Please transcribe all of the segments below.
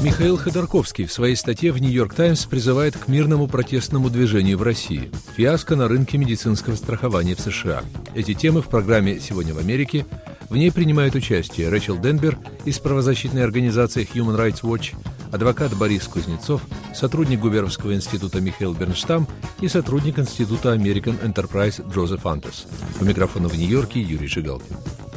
Михаил Ходорковский в своей статье в «Нью-Йорк Таймс» призывает к мирному протестному движению в России. Фиаско на рынке медицинского страхования в США. Эти темы в программе «Сегодня в Америке». В ней принимают участие Рэчел Денбер из правозащитной организации Human Rights Watch, адвокат Борис Кузнецов, сотрудник Гуверовского института Михаил Бернштам и сотрудник института American Enterprise Джозеф Антес. У микрофона в Нью-Йорке Юрий Жигалкин.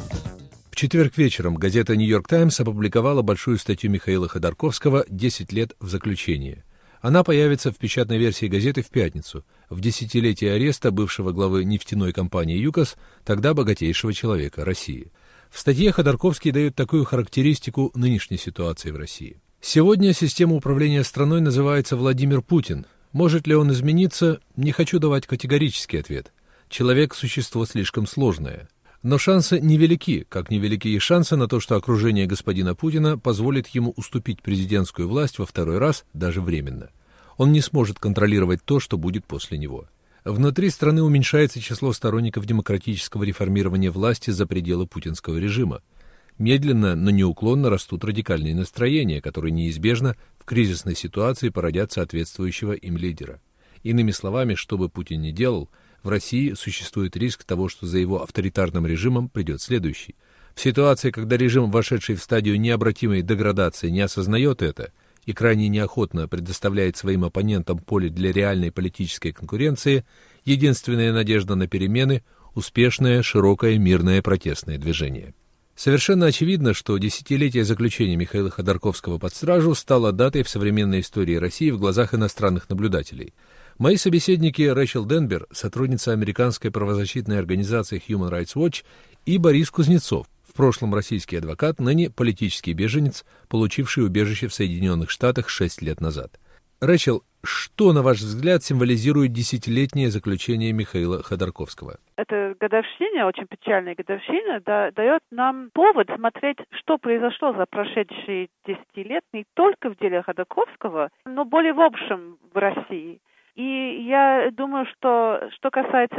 В четверг вечером газета «Нью-Йорк Таймс» опубликовала большую статью Михаила Ходорковского «10 лет в заключении». Она появится в печатной версии газеты в пятницу, в десятилетие ареста бывшего главы нефтяной компании «ЮКОС», тогда богатейшего человека России. В статье Ходорковский дает такую характеристику нынешней ситуации в России. Сегодня система управления страной называется Владимир Путин. Может ли он измениться? Не хочу давать категорический ответ. Человек – существо слишком сложное. Но шансы невелики, как невелики и шансы на то, что окружение господина Путина позволит ему уступить президентскую власть во второй раз, даже временно. Он не сможет контролировать то, что будет после него. Внутри страны уменьшается число сторонников демократического реформирования власти за пределы путинского режима. Медленно, но неуклонно растут радикальные настроения, которые неизбежно в кризисной ситуации породят соответствующего им лидера. Иными словами, что бы Путин ни делал, в России существует риск того, что за его авторитарным режимом придет следующий. В ситуации, когда режим, вошедший в стадию необратимой деградации, не осознает это и крайне неохотно предоставляет своим оппонентам поле для реальной политической конкуренции, единственная надежда на перемены – успешное, широкое, мирное протестное движение. Совершенно очевидно, что десятилетие заключения Михаила Ходорковского под стражу стало датой в современной истории России в глазах иностранных наблюдателей. Мои собеседники Рэчел Денбер, сотрудница американской правозащитной организации Human Rights Watch, и Борис Кузнецов, в прошлом российский адвокат, ныне политический беженец, получивший убежище в Соединенных Штатах 6 лет назад. Рэчел, что, на ваш взгляд, символизирует десятилетнее заключение Михаила Ходорковского? Эта годовщина, очень печальная годовщина, дает нам повод смотреть, что произошло за прошедшие 10 лет, не только в деле Ходорковского, но более в общем в России. И я думаю, что касается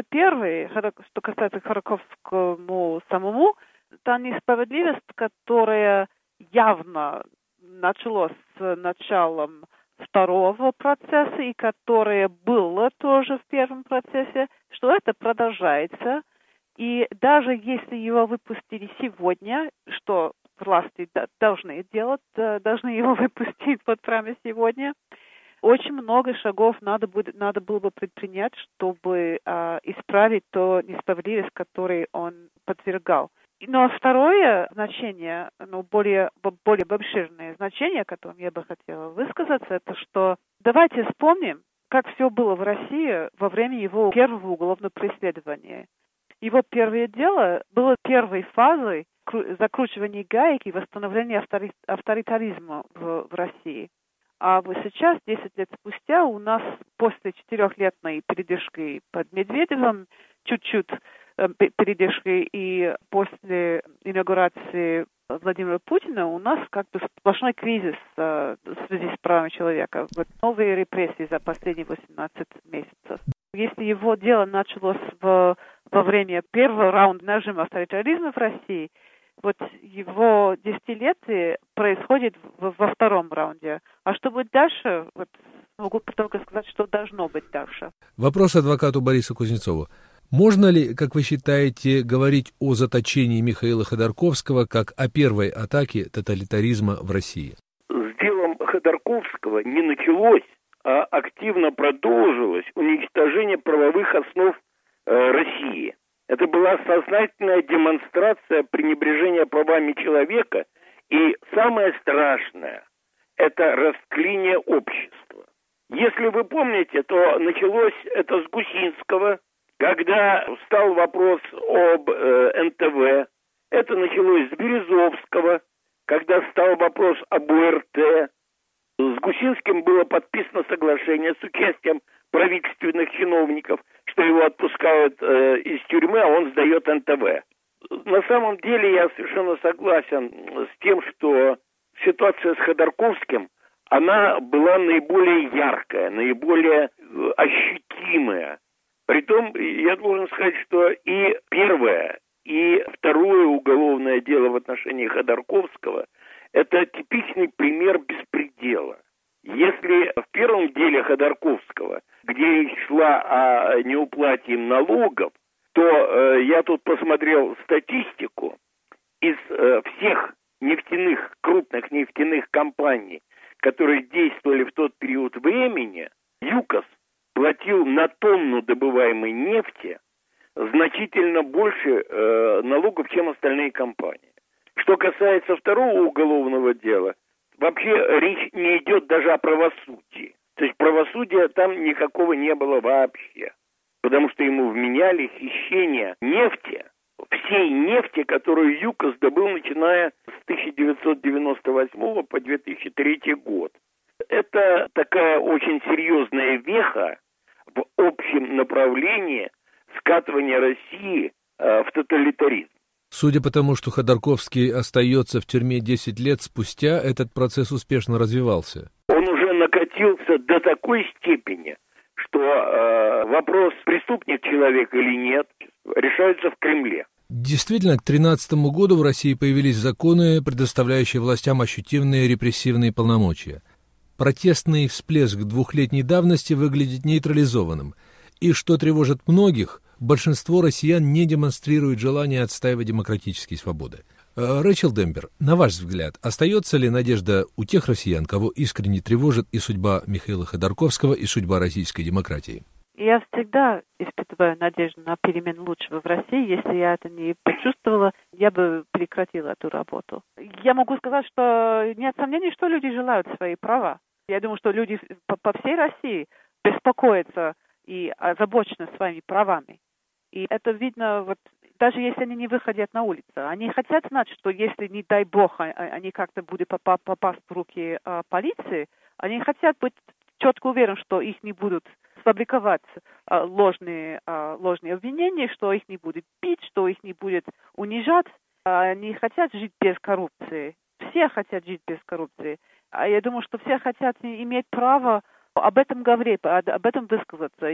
что касается Ходорковскому самому, та несправедливость, которая явно началась с началом второго процесса и которая была тоже в первом процессе, что это продолжается. И даже если его выпустили сегодня, что власти должны делать, должны его выпустить вот прямо сегодня, очень много шагов надо было бы предпринять, чтобы исправить ту несправедливость, которой он подвергал. Но второе значение, более обширное значение, о котором я бы хотела высказаться, это что давайте вспомним, как все было в России во время его первого уголовного преследования. Его первое дело было первой фазой закручивания гаек и восстановления авторитаризма в России. А вот сейчас, 10 лет спустя, у нас после 4-летней передышки под Медведевым, чуть-чуть передышки и после инаугурации Владимира Путина у нас как бы сплошной кризис в связи с правами человека. Вот новые репрессии за последние 18 месяцев. Если его дело началось во время первого раунда нажима авторитаризма в России, вот его десятилетие происходит во втором раунде. А что будет дальше? Вот могу только сказать, что должно быть дальше. Вопрос адвокату Борису Кузнецову. Можно ли, как вы считаете, говорить о заточении Михаила Ходорковского как о первой атаке тоталитаризма в России? С делом Ходорковского не началось, а активно продолжилось уничтожение правовых основ России. Это была сознательная демонстрация пренебрежения правами человека, и самое страшное – это растление общества. Если вы помните, то началось это с Гусинского, когда встал вопрос об НТВ. Это началось с Березовского, когда встал вопрос об ОРТ. С Гусинским было подписано соглашение с участием правительственных чиновников, что его отпускают из тюрьмы, а он сдает НТВ. На самом деле я совершенно согласен с тем, что ситуация с Ходорковским, она была наиболее яркая, наиболее ощутимая. Притом, я должен сказать, что и первое, и второе уголовное дело в отношении Ходорковского – это типичный пример беспредела. Ходорковского, где речь шла о неуплате им налогов, то я тут посмотрел статистику. Из всех крупных нефтяных компаний, которые действовали в тот период времени, ЮКОС платил на тонну добываемой нефти значительно больше налогов, чем остальные компании. Что касается второго уголовного дела, вообще речь не идет даже о правосудии. То есть правосудия там никакого не было вообще. Потому что ему вменяли хищение нефти, всей нефти, которую ЮКОС добыл, начиная с 1998 по 2003 год. Это такая очень серьезная веха в общем направлении скатывания России в тоталитаризм. Судя по тому, что Ходорковский остается в тюрьме 10 лет спустя, этот процесс успешно развивался. Он уже накатился до такой степени, что вопрос, преступник человек или нет, решается в Кремле. Действительно, к 2013 году в России появились законы, предоставляющие властям ощутимые репрессивные полномочия. Протестный всплеск двухлетней давности выглядит нейтрализованным. И, что тревожит многих, большинство россиян не демонстрирует желания отстаивать демократические свободы. Рэйчел Дембер, на ваш взгляд, остается ли надежда у тех россиян, кого искренне тревожит и судьба Михаила Ходорковского, и судьба российской демократии? Я всегда испытываю надежду на перемену лучшего в России. Если я это не почувствовала, я бы прекратила эту работу. Я могу сказать, что нет сомнений, что люди желают свои права. Я думаю, что люди по всей России беспокоятся и озабочены своими правами. И это видно, вот, даже если они не выходят на улицу. Они хотят знать, что если, не дай бог, они как-то будут попасть в руки полиции, они хотят быть четко уверены, что их не будут сфабриковать ложные обвинения, что их не будет бить, что их не будет унижать. Они хотят жить без коррупции. Все хотят жить без коррупции. А я думаю, что все хотят иметь право об этом говорить, об этом высказаться.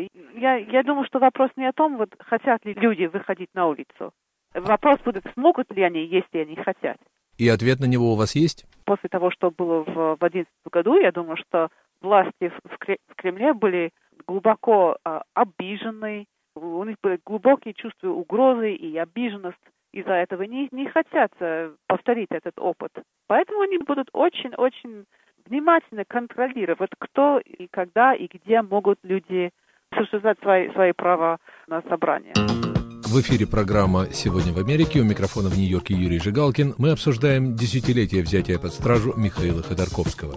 Я думаю, что вопрос не о том, вот, хотят ли люди выходить на улицу. Вопрос будет, смогут ли они, если они хотят. И ответ на него у вас есть? После того, что было в 2011 году, я думаю, что власти в Кремле были глубоко обижены, у них были глубокие чувства угрозы и обиженность. Из-за этого не хотят повторить этот опыт. Поэтому они будут очень-очень внимательно контролировать, кто и когда и где могут люди осуществлять свои права на собрание. В эфире программа «Сегодня в Америке». У микрофона в Нью-Йорке Юрий Жигалкин. Мы обсуждаем десятилетие взятия под стражу Михаила Ходорковского.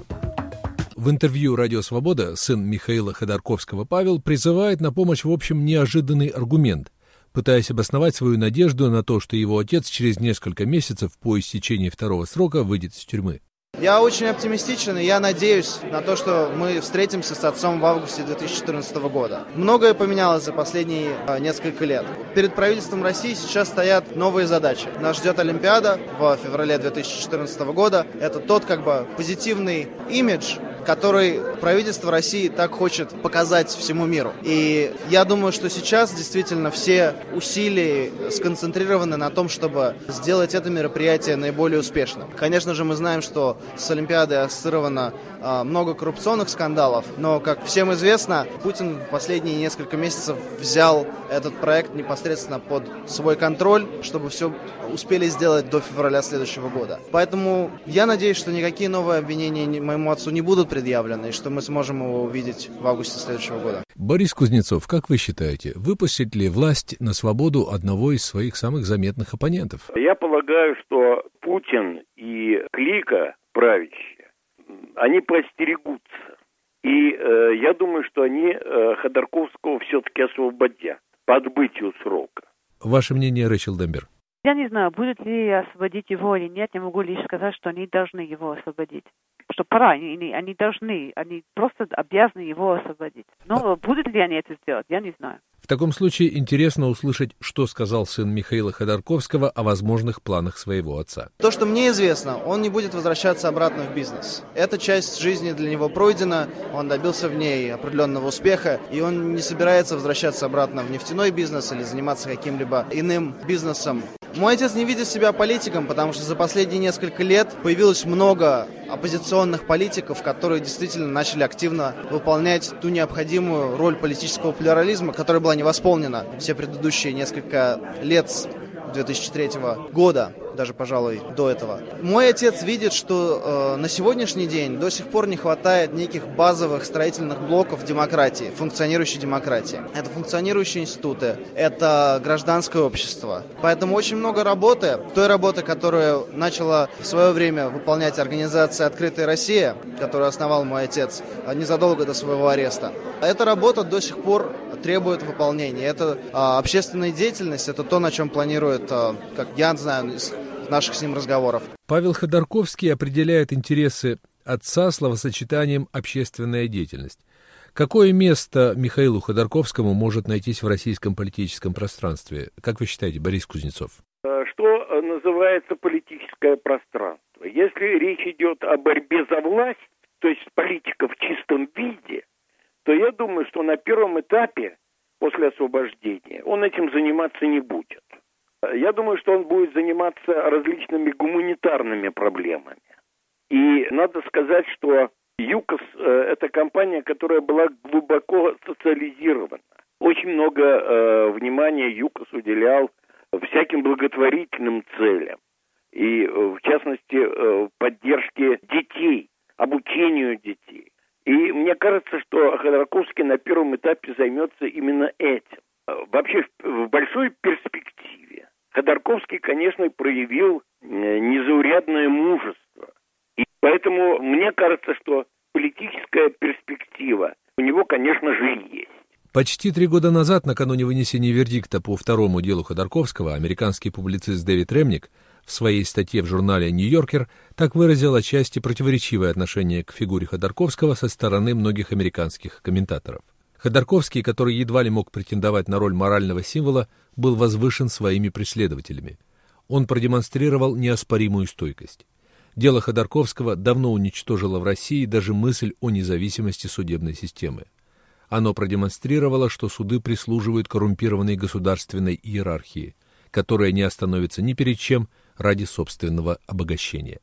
В интервью «Радио Свобода» сын Михаила Ходорковского Павел призывает на помощь, в общем, неожиданный аргумент, пытаясь обосновать свою надежду на то, что его отец через несколько месяцев по истечении второго срока выйдет из тюрьмы. Я очень оптимистичен, и я надеюсь на то, что мы встретимся с отцом в августе 2014 года. Многое поменялось за последние несколько лет. Перед правительством России сейчас стоят новые задачи. Нас ждет Олимпиада в феврале 2014 года. Это тот позитивный имидж, который правительство России так хочет показать всему миру. И я думаю, что сейчас действительно все усилия сконцентрированы на том, чтобы сделать это мероприятие наиболее успешным. Конечно же, мы знаем, что с Олимпиадой ассоциировано много коррупционных скандалов, но, как всем известно, Путин в последние несколько месяцев взял этот проект непосредственно под свой контроль, чтобы все успели сделать до февраля следующего года. Поэтому я надеюсь, что никакие новые обвинения моему отцу не будут предъявлены, и что мы сможем его увидеть в августе следующего года. Борис Кузнецов, как вы считаете, выпустит ли власть на свободу одного из своих самых заметных оппонентов? Я полагаю, что Путин и клика правящая, они постерегутся. И я думаю, что они Ходорковского все-таки освободят по отбытию срока. Ваше мнение, Рэйчел Дембер? Я не знаю, будет ли освободить его или нет. Я могу лишь сказать, что они должны его освободить. Что пора, они должны, они просто обязаны его освободить. Но будут ли они это сделать, я не знаю. В таком случае интересно услышать, что сказал сын Михаила Ходорковского о возможных планах своего отца. То, что мне известно, он не будет возвращаться обратно в бизнес. Эта часть жизни для него пройдена, он добился в ней определенного успеха, и он не собирается возвращаться обратно в нефтяной бизнес или заниматься каким-либо иным бизнесом. Мой отец не видит себя политиком, потому что за последние несколько лет появилось много оппозиционных политиков, которые действительно начали активно выполнять ту необходимую роль политического плюрализма, которая была не восполнена все предыдущие несколько лет с 2003 года, даже, пожалуй, до этого. Мой отец видит, что на сегодняшний день до сих пор не хватает неких базовых строительных блоков демократии, функционирующей демократии. Это функционирующие институты, это гражданское общество. Поэтому очень много работы, той работы, которую начала в свое время выполнять организация «Открытая Россия», которую основал мой отец незадолго до своего ареста. Эта работа до сих пор требует выполнения. Это общественная деятельность, это то, на чем планирует, как я знаю, из наших с ним разговоров. Павел Ходорковский определяет интересы отца словосочетанием «общественная деятельность». Какое место Михаилу Ходорковскому может найтись в российском политическом пространстве? Как вы считаете, Борис Кузнецов? Что называется политическое пространство? Если речь идет о борьбе за власть, то есть политика в чистом виде, то я думаю, что на первом этапе, после освобождения, он этим заниматься не будет. Я думаю, что он будет заниматься различными гуманитарными проблемами. И надо сказать, что ЮКОС – это компания, которая была глубоко социализирована. Очень много внимания ЮКОС уделял всяким благотворительным целям. И, в частности, поддержке детей, обучению детей. И мне кажется, что Ходорковский на первом этапе займется именно этим. Вообще, в большой перспективе Ходорковский, конечно, проявил незаурядное мужество. И поэтому мне кажется, что политическая перспектива у него, конечно же, есть. Почти 3 года назад, накануне вынесения вердикта по второму делу Ходорковского, американский публицист Дэвид Ремник в своей статье в журнале «Нью-Йоркер» так выразил отчасти противоречивое отношение к фигуре Ходорковского со стороны многих американских комментаторов. Ходорковский, который едва ли мог претендовать на роль морального символа, был возвышен своими преследователями. Он продемонстрировал неоспоримую стойкость. Дело Ходорковского давно уничтожило в России даже мысль о независимости судебной системы. Оно продемонстрировало, что суды прислуживают коррумпированной государственной иерархии, которая не остановится ни перед чем ради собственного обогащения.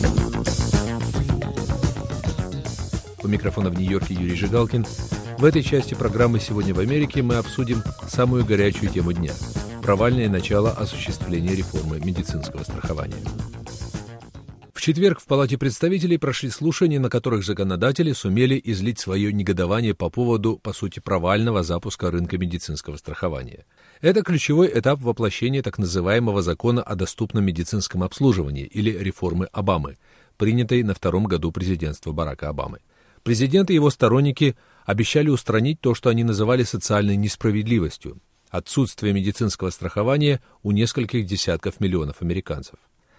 У микрофона в Нью-Йорке Юрий Жигалкин. В этой части программы «Сегодня в Америке» мы обсудим самую горячую тему дня – провальное начало осуществления реформы медицинского страхования. В четверг в Палате представителей прошли слушания, на которых законодатели сумели излить свое негодование по поводу, по сути, провального запуска рынка медицинского страхования. Это ключевой этап воплощения так называемого закона о доступном медицинском обслуживании или реформы Обамы, принятой на втором году президентства Барака Обамы. Президент и его сторонники обещали устранить то, что они называли социальной несправедливостью – отсутствие медицинского страхования у нескольких десятков миллионов американцев.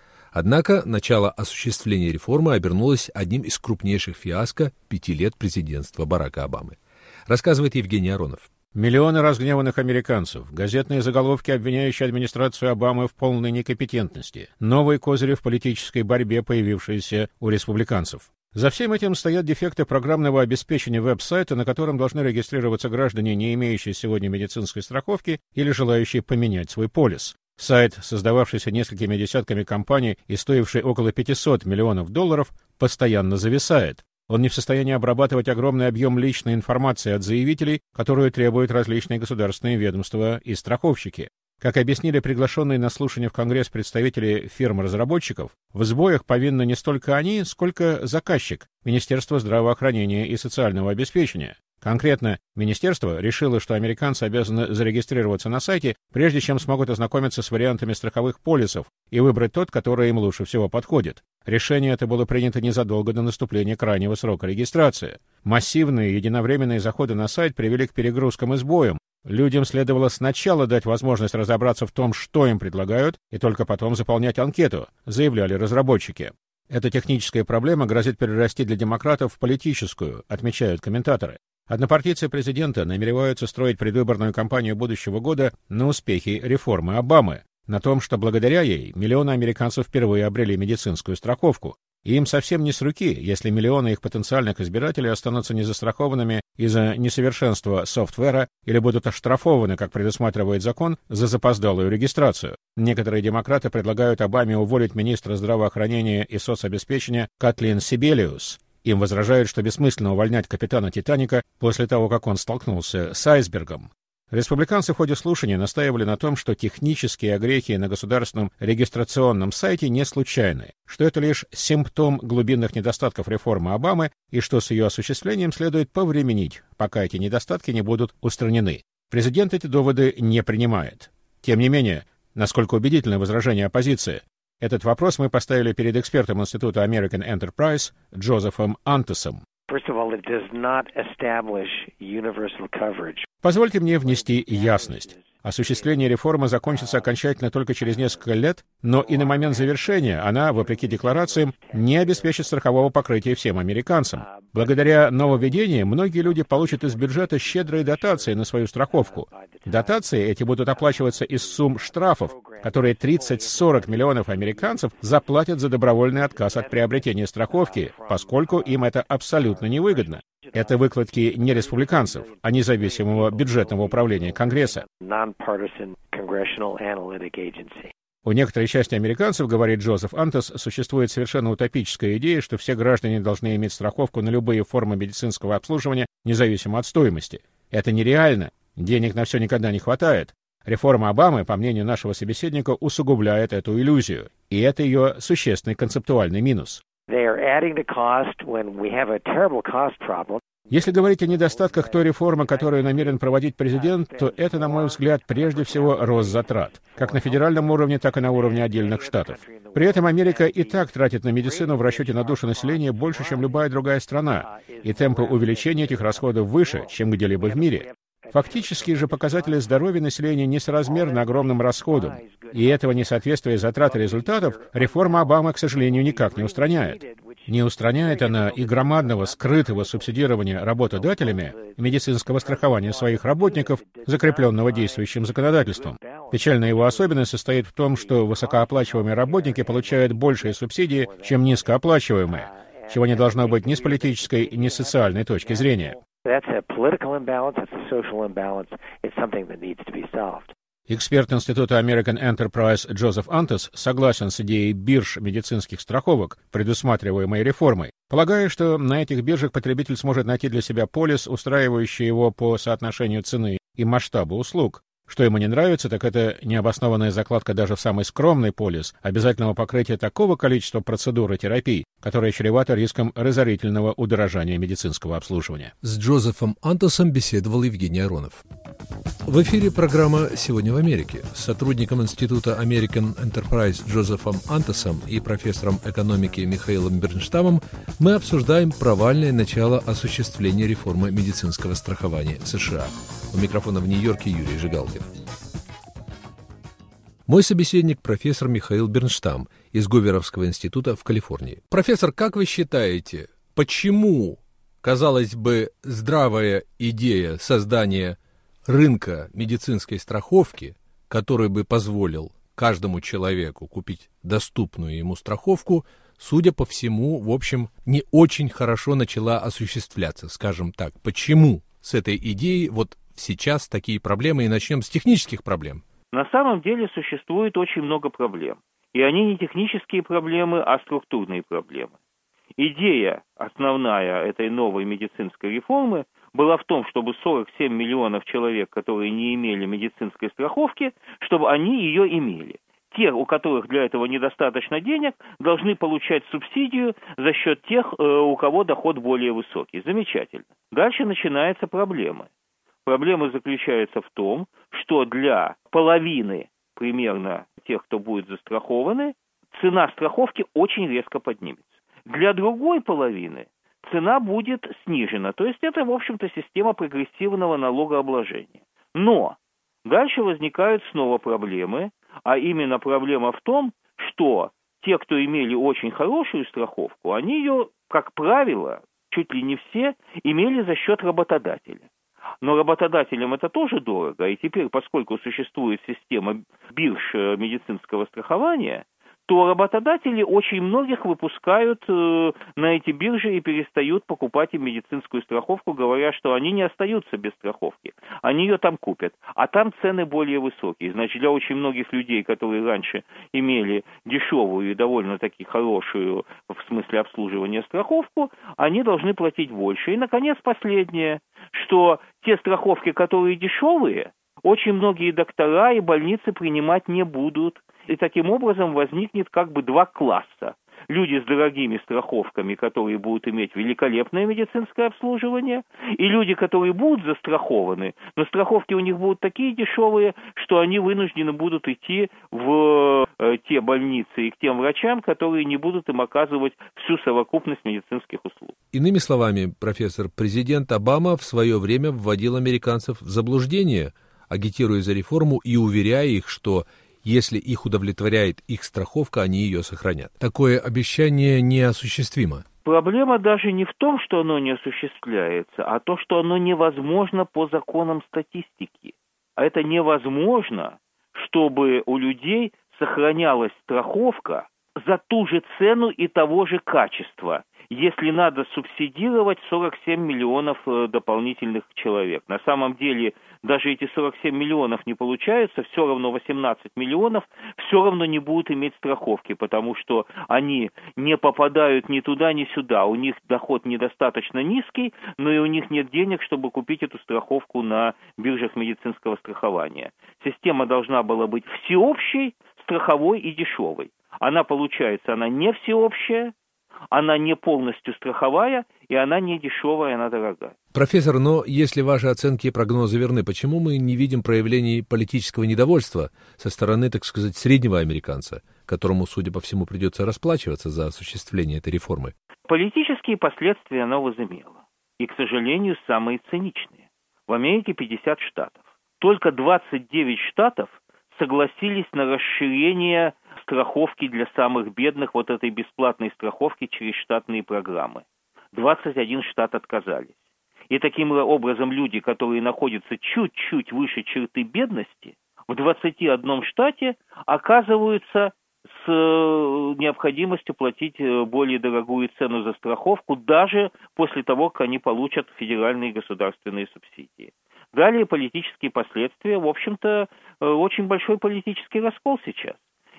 Однако начало осуществления реформы обернулось одним из крупнейших фиаско 5 лет президентства Барака Обамы. Рассказывает Евгений Аронов. Миллионы разгневанных американцев, газетные заголовки, обвиняющие администрацию Обамы в полной некомпетентности, новые козыри в политической борьбе, появившиеся у республиканцев. За всем этим стоят дефекты программного обеспечения веб-сайта, на котором должны регистрироваться граждане, не имеющие сегодня медицинской страховки или желающие поменять свой полис. Сайт, создававшийся несколькими десятками компаний и стоивший около $500 миллионов, постоянно зависает. Он не в состоянии обрабатывать огромный объем личной информации от заявителей, которую требуют различные государственные ведомства и страховщики. Как объяснили приглашенные на слушание в Конгресс представители фирм-разработчиков, в сбоях повинны не столько они, сколько заказчик – Министерство здравоохранения и социального обеспечения. Конкретно, министерство решило, что американцы обязаны зарегистрироваться на сайте, прежде чем смогут ознакомиться с вариантами страховых полисов и выбрать тот, который им лучше всего подходит. Решение это было принято незадолго до наступления крайнего срока регистрации. Массивные единовременные заходы на сайт привели к перегрузкам и сбоям. Людям следовало сначала дать возможность разобраться в том, что им предлагают, и только потом заполнять анкету, заявляли разработчики. Эта техническая проблема грозит перерасти для демократов в политическую, отмечают комментаторы. Однопартийцы президента намереваются строить предвыборную кампанию будущего года на успехе реформы Обамы, на том, что благодаря ей миллионы американцев впервые обрели медицинскую страховку. И им совсем не с руки, если миллионы их потенциальных избирателей останутся незастрахованными из-за несовершенства софтвера или будут оштрафованы, как предусматривает закон, за запоздалую регистрацию. Некоторые демократы предлагают Обаме уволить министра здравоохранения и соцобеспечения Катлин Сибелиус. Им возражают, что бессмысленно увольнять капитана «Титаника» после того, как он столкнулся с айсбергом. Республиканцы в ходе слушания настаивали на том, что технические огрехи на государственном регистрационном сайте не случайны, что это лишь симптом глубинных недостатков реформы Обамы и что с ее осуществлением следует повременить, пока эти недостатки не будут устранены. Президент эти доводы не принимает. Тем не менее, насколько убедительны возражения оппозиции, этот вопрос мы поставили перед экспертом Института American Enterprise Джозефом Антосом. Позвольте мне внести ясность. Осуществление реформы закончится окончательно только через несколько лет, но и на момент завершения она, вопреки декларациям, не обеспечит страхового покрытия всем американцам. Благодаря нововведениям многие люди получат из бюджета щедрые дотации на свою страховку. Дотации эти будут оплачиваться из сумм штрафов, которые 30-40 миллионов американцев заплатят за добровольный отказ от приобретения страховки, поскольку им это абсолютно невыгодно. Это выкладки не республиканцев, а независимого бюджетного управления Конгресса. У некоторой части американцев, говорит Джозеф Антос, существует совершенно утопическая идея, что все граждане должны иметь страховку на любые формы медицинского обслуживания, независимо от стоимости. Это нереально. Денег на все никогда не хватает. Реформа Обамы, по мнению нашего собеседника, усугубляет эту иллюзию. И это ее существенный концептуальный минус. Если говорить о недостатках той реформы, которую намерен проводить президент, то это, на мой взгляд, прежде всего рост затрат, как на федеральном уровне, так и на уровне отдельных штатов. При этом Америка и так тратит на медицину в расчете на душу населения больше, чем любая другая страна, и темпы увеличения этих расходов выше, чем где-либо в мире. Фактические же показатели здоровья населения несоразмерны огромным расходам, и этого несоответствия затрат и результатов реформа Обамы, к сожалению, никак не устраняет. Не устраняет она и громадного скрытого субсидирования работодателями медицинского страхования своих работников, закрепленного действующим законодательством. Печальная его особенность состоит в том, что высокооплачиваемые работники получают большие субсидии, чем низкооплачиваемые, чего не должно быть ни с политической, ни с социальной точки зрения. Эксперт Института American Enterprise Джозеф Антос согласен с идеей бирж медицинских страховок, предусматриваемой реформой, полагая, что на этих биржах потребитель сможет найти для себя полис, устраивающий его по соотношению цены и масштаба услуг. Что ему не нравится, так это необоснованная закладка даже в самый скромный полис обязательного покрытия такого количества процедур и терапий, которое чревато риском разорительного удорожания медицинского обслуживания. С Джозефом Антосом беседовал Евгений Аронов. В эфире программа «Сегодня в Америке». С сотрудником Института American Enterprise Джозефом Антосом и профессором экономики Михаилом Бернштамом мы обсуждаем провальное начало осуществления реформы медицинского страхования в США. У микрофона в Нью-Йорке Юрий Жигалкин. Мой собеседник – профессор Михаил Бернштам из Гуверовского института в Калифорнии. Профессор, как вы считаете, почему, казалось бы, здравая идея создания рынка медицинской страховки, который бы позволил каждому человеку купить доступную ему страховку, судя по всему, в общем, не очень хорошо начала осуществляться, скажем так. Почему с этой идеей вот сейчас такие проблемы, и начнем с технических проблем? На самом деле существует очень много проблем. И они не технические проблемы, а структурные проблемы. Идея основная этой новой медицинской реформы была в том, чтобы 47 миллионов человек, которые не имели медицинской страховки, чтобы они ее имели. Те, у которых для этого недостаточно денег, должны получать субсидию за счет тех, у кого доход более высокий. Замечательно. Дальше начинаются проблемы. Проблема заключается в том, что для половины примерно тех, кто будет застрахованы, цена страховки очень резко поднимется. Для другой половины цена будет снижена. То есть это, в общем-то, система прогрессивного налогообложения. Но дальше возникают снова проблемы, а именно проблема в том, что те, кто имели очень хорошую страховку, они ее, как правило, чуть ли не все, имели за счет работодателя. Но работодателям это тоже дорого, и теперь, поскольку существует система бирж медицинского страхования, то работодатели очень многих выпускают на эти биржи и перестают покупать им медицинскую страховку, говоря, что они не остаются без страховки. Они ее там купят, а там цены более высокие. Значит, для очень многих людей, которые раньше имели дешевую и довольно-таки хорошую, в смысле обслуживания, страховку, они должны платить больше. И, наконец, последнее, что те страховки, которые дешевые, очень многие доктора и больницы принимать не будут. И таким образом возникнет как бы два класса. Люди с дорогими страховками, которые будут иметь великолепное медицинское обслуживание, и люди, которые будут застрахованы, но страховки у них будут такие дешевые, что они вынуждены будут идти в те больницы и к тем врачам, которые не будут им оказывать всю совокупность медицинских услуг. Иными словами, профессор, президент Обама в свое время вводил американцев в заблуждение, агитируя за реформу и уверяя их, что если их удовлетворяет их страховка, они ее сохранят. Такое обещание неосуществимо. Проблема даже не в том, что оно не осуществляется, а то, что оно невозможно по законам статистики. А это невозможно, чтобы у людей сохранялась страховка за ту же цену и того же качества, если надо субсидировать 47 миллионов дополнительных человек. На самом деле, даже эти 47 миллионов не получаются, все равно 18 миллионов все равно не будут иметь страховки, потому что они не попадают ни туда, ни сюда. У них доход недостаточно низкий, но и у них нет денег, чтобы купить эту страховку на биржах медицинского страхования. Система должна была быть всеобщей, страховой и дешевой. Она, получается, она не всеобщая, она не полностью страховая, и она не дешевая, она дорогая. Профессор, но если ваши оценки и прогнозы верны, почему мы не видим проявлений политического недовольства со стороны, так сказать, среднего американца, которому, судя по всему, придется расплачиваться за осуществление этой реформы? Политические последствия она возымела. И, к сожалению, самые циничные. В Америке 50 штатов. Только 29 штатов согласились на расширение страховки для самых бедных, вот этой бесплатной страховки через штатные программы. 21 штат отказались. И таким образом люди, которые находятся чуть-чуть выше черты бедности, в 21 штате оказываются с необходимостью платить более дорогую цену за страховку, даже после того, как они получат федеральные и государственные субсидии. Далее политические последствия, в общем-то, очень большой политический раскол сейчас.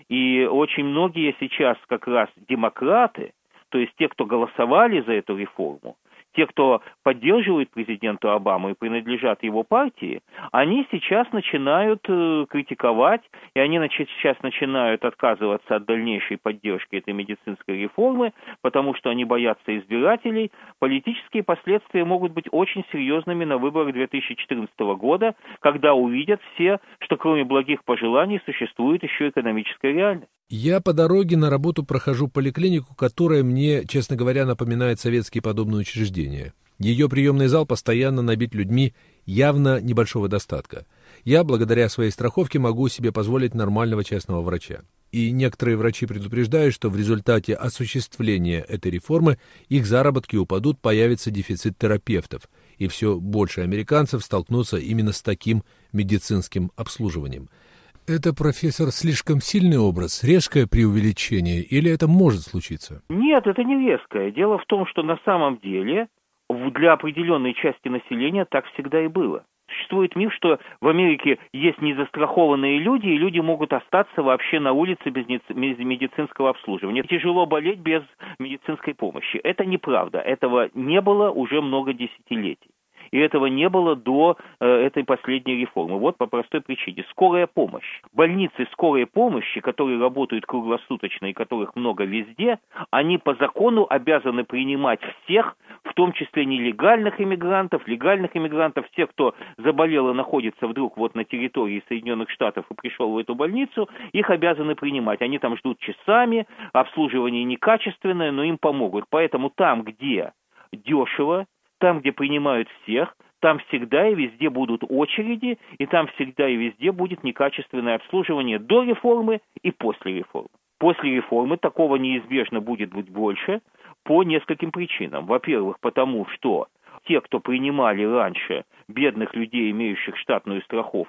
И очень многие сейчас как раз демократы, то есть те, кто голосовали за эту реформу, те, кто поддерживает президента Обаму и принадлежат его партии, они сейчас начинают критиковать, и они сейчас начинают отказываться от дальнейшей поддержки этой медицинской реформы, потому что они боятся избирателей. Политические последствия могут быть очень серьезными на выборах 2014 года, когда увидят все, что кроме благих пожеланий существует еще экономическая реальность. Я по дороге на работу прохожу поликлинику, которая мне, честно говоря, напоминает советские подобные учреждения. Ее приемный зал постоянно набит людьми явно небольшого достатка. Я, благодаря своей страховке, могу себе позволить нормального частного врача. И некоторые врачи предупреждают, что в результате осуществления этой реформы их заработки упадут, появится дефицит терапевтов, и все больше американцев столкнутся именно с таким медицинским обслуживанием. Это, профессор, слишком сильный образ, резкое преувеличение, или это может случиться? Нет, это не резкое. Дело в том, что на самом деле для определенной части населения так всегда и было. Существует миф, что в Америке есть незастрахованные люди, и люди могут остаться вообще на улице без медицинского обслуживания. Тяжело болеть без медицинской помощи. Это неправда. Этого не было уже много десятилетий. И этого не было до этой последней реформы. Вот по простой причине. Скорая помощь. Больницы скорой помощи, которые работают круглосуточно и которых много везде, они по закону обязаны принимать всех, в том числе нелегальных иммигрантов, легальных иммигрантов, тех, кто заболел и находится вдруг вот на территории Соединенных Штатов и пришел в эту больницу, их обязаны принимать. Они там ждут часами, обслуживание некачественное, но им помогут. Поэтому там, где дешево, там, где принимают всех, там всегда и везде будут очереди, и там всегда и везде будет некачественное обслуживание до реформы и после реформы. После реформы такого неизбежно будет больше по нескольким причинам. Во-первых, потому что те, кто принимали раньше бедных людей, имеющих штатную страховку,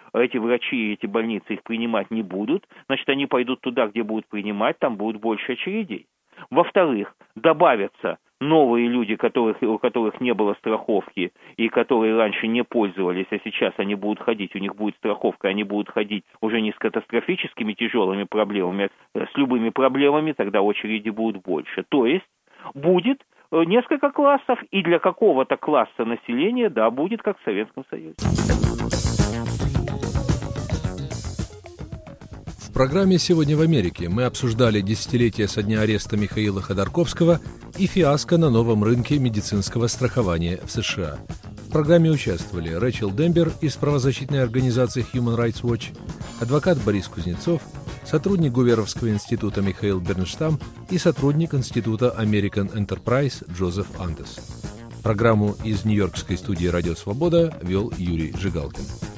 эти врачи и эти больницы их принимать не будут, значит, они пойдут туда, где будут принимать, там будет больше очередей. Во-вторых, добавятся новые люди, у которых не было страховки и которые раньше не пользовались, а сейчас они будут ходить, у них будет страховка, они будут ходить уже не с катастрофическими тяжелыми проблемами, а с любыми проблемами, тогда очереди будут больше. То есть будет несколько классов, и для какого-то класса населения, да, будет как в Советском Союзе. В программе «Сегодня в Америке» мы обсуждали десятилетие со дня ареста Михаила Ходорковского и фиаско на новом рынке медицинского страхования в США. В программе участвовали Рэчел Дембер из правозащитной организации Human Rights Watch, адвокат Борис Кузнецов, сотрудник Гуверовского института Михаил Бернштам и сотрудник института American Enterprise Джозеф Антес. Программу из Нью-Йоркской студии «Радио Свобода» вел Юрий Жигалкин.